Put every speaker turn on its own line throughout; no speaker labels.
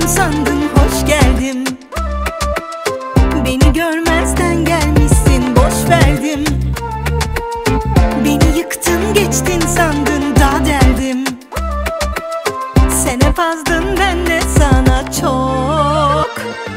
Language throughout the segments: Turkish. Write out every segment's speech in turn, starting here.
geçtim sandın, hoş geldim. Beni görmezden gelmişsin, boş verdim. Beni yıktın geçtin sandın, daha deldim. Sen hep azdın, ben de sana çok.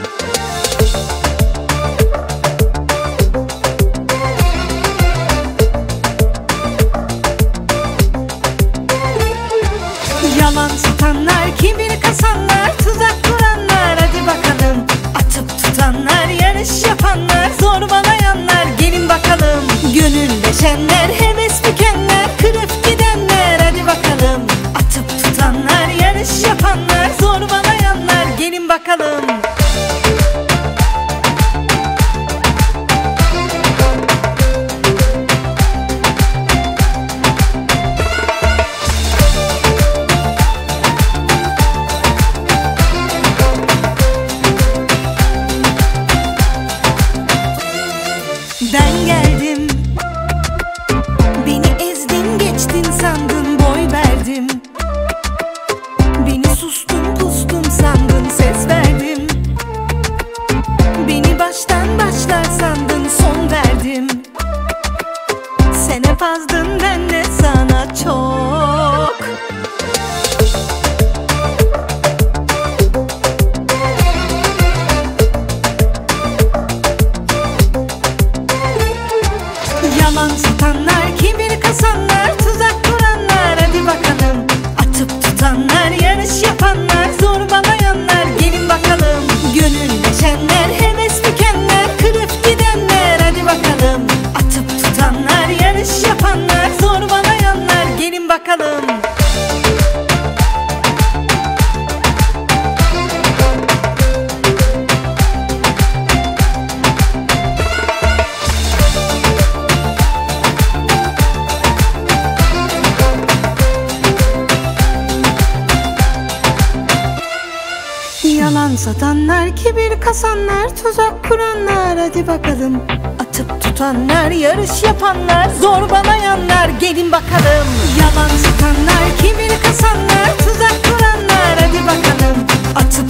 Yalan satanlar, kibir kasanlar, tuzak kuranlar, hadi bakalım. Atıp tutanlar, yarış yapanlar, zorbalayanlar, gelin bakalım. Gönülleşenler, heves bükenler, kırıp gidenler, hadi bakalım. Atıp tutanlar, yarış yapanlar, zorbalayanlar, gelin bakalım. Ben geldim, beni ezdin geçtin sandın, boy verdim. Beni sustum pustum sandın, ses verdim. Beni baştan başlar sandın, son verdim. Sen hep azdın, ben de sana çok. Yalan satanlar, kibir kasanlar, tuzak kuranlar, hadi bakalım. Atıp tutanlar, yarış yapanlar, zorbalayanlar, gelin bakalım. Gönülleşenler, heves bükenler, kırıp gidenler, hadi bakalım. Atıp tutanlar, yarış yapanlar, zorbalayanlar, gelin bakalım. Yalan satanlar, kibir kasanlar, tuzak kuranlar, hadi bakalım. Atıp tutanlar, yarış yapanlar, zorbalayanlar, gelin bakalım. Yalan satanlar, kibir kasanlar, tuzak kuranlar, hadi bakalım. Atıp